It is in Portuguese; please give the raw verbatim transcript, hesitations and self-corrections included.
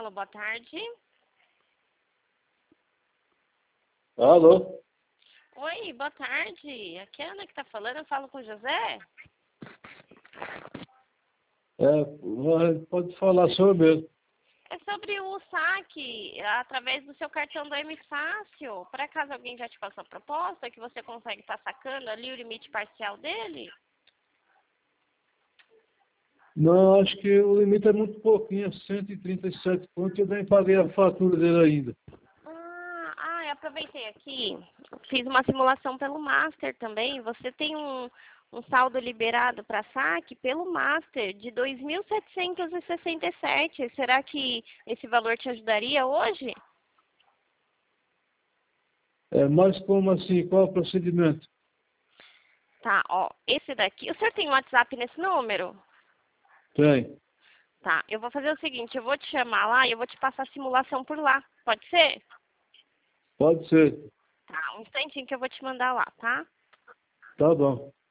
Alô, boa tarde. Alô? Oi, boa tarde. Aqui é a Ana que tá falando, eu falo com o José. É, pode falar sobre ele. É sobre o saque através do seu cartão do M Fácil. Por acaso alguém já te passou a proposta que você consegue estar sacando ali o limite parcial dele? Não, acho que o limite é muito pouquinho, é cento e trinta e sete pontos, eu nem paguei a fatura dele ainda. Ah, ah, eu aproveitei aqui, fiz uma simulação pelo Master também. Você tem um, um saldo liberado para saque pelo Master de dois mil setecentos e sessenta e sete. Será que esse valor te ajudaria hoje? É, mas como assim? Qual é o procedimento? Tá, ó, esse daqui, o senhor tem um WhatsApp nesse número? Tem. Tá, eu vou fazer o seguinte, eu vou te chamar lá e eu vou te passar a simulação por lá, pode ser? Pode ser. Tá, um instantinho que eu vou te mandar lá, tá? Tá bom.